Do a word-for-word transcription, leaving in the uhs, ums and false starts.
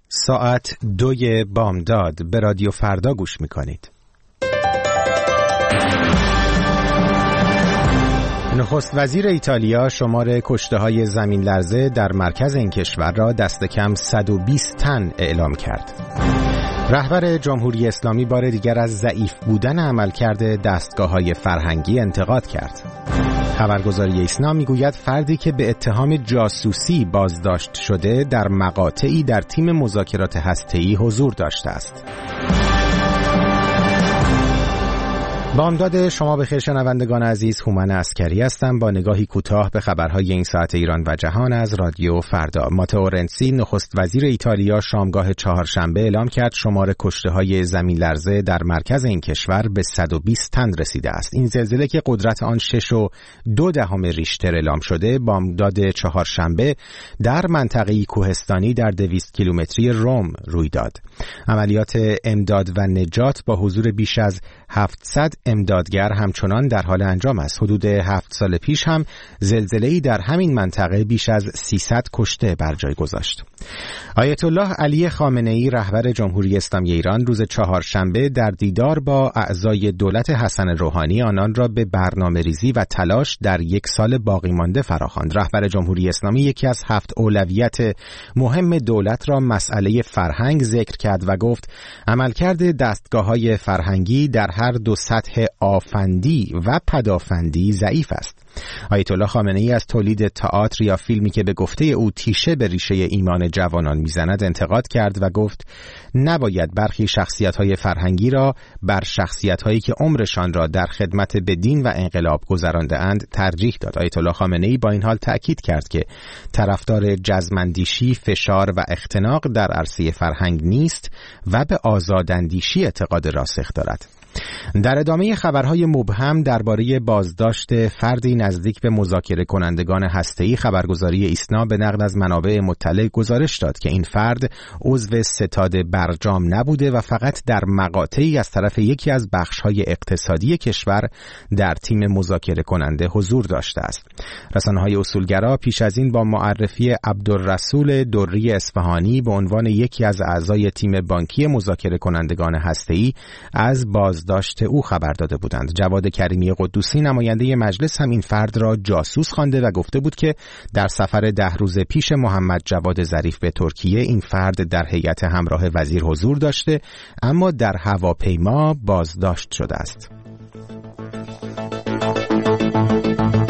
ساعت دوی بامداد به رادیو فردا گوش میکنید. نخست وزیر ایتالیا شمار کشته‌های زمین لرزه در مرکز این کشور را دست کم صد و بیست تن اعلام کرد. رهبر جمهوری اسلامی بار دیگر از ضعیف بودن عملکرد دستگاه‌های فرهنگی انتقاد کرد. خبرگزاری ایسنا میگوید فردی که به اتهام جاسوسی بازداشت شده در مقاطعی در تیم مذاکرات هسته‌ای حضور داشته است. بامداد شما بخیر شنوندگان عزیز، هومن عسکری هستم با نگاهی کوتاه به خبرهای این ساعت ایران و جهان از رادیو فردا. ماتئو رنسی نخست وزیر ایتالیا شامگاه چهارشنبه اعلام کرد شمار کشته‌های زمین لرزه در مرکز این کشور به صد و بیست تن رسیده است. این زلزله که قدرت آن شش و دو دهم ریشتر اعلام شده بامداد چهارشنبه در منطقه‌ای کوهستانی در دویست کیلومتری روم روی داد. عملیات امداد و نجات با حضور بیش از هفتصد امدادگر همچنان در حال انجام است. حدود هفت سال پیش هم زلزله‌ای در همین منطقه بیش از سیصد کشته بر جای گذاشت. آیت الله علی خامنه‌ای رهبر جمهوری اسلامی ایران روز چهارشنبه در دیدار با اعضای دولت حسن روحانی آنان را به برنامه‌ریزی و تلاش در یک سال باقی مانده فراخواند. رهبر جمهوری اسلامی یکی از هفت اولویت مهم دولت را مسئله فرهنگ ذکر کرد و گفت عملکرد دستگاه‌های فرهنگی در هر دو سطح آفندی و پدافندی ضعیف است. آیت الله خامنه‌ای از تولید تئاتر یا فیلمی که به گفته او تیشه به ریشه ایمان جوانان میزند انتقاد کرد و گفت نباید برخی شخصیت‌های فرهنگی را بر شخصیت‌هایی که عمرشان را در خدمت به دین و انقلاب گذرانده‌اند ترجیح داد. آیت الله خامنه‌ای با این حال تأکید کرد که طرفدار جزم‌اندیشی، فشار و اختناق در عرصه فرهنگ نیست و به آزاداندیشی اعتقاد راسخ دارد. در ادامه خبرهای مبهم درباره بازداشت فردی نزدیک به مذاکره کنندگان هسته‌ای، خبرگزاری ایسنا به نقل از منابع مطلع گزارش داد که این فرد عضو ستاد برجام نبوده و فقط در مقاطعی از طرف یکی از بخش‌های اقتصادی کشور در تیم مذاکره کننده حضور داشته است. رسانه‌های اصولگرا پیش از این با معرفی عبدالرسول دری اصفهانی به عنوان یکی از اعضای تیم بانکی مذاکره کنندگان هسته‌ای از باز داشته او خبر داده بودند. جواد کریمی قدوسی نماینده مجلس هم این فرد را جاسوس خوانده و گفته بود که در سفر ده روز پیش محمد جواد ظریف به ترکیه این فرد در هیئت همراه وزیر حضور داشته اما در هواپیما بازداشت شده است.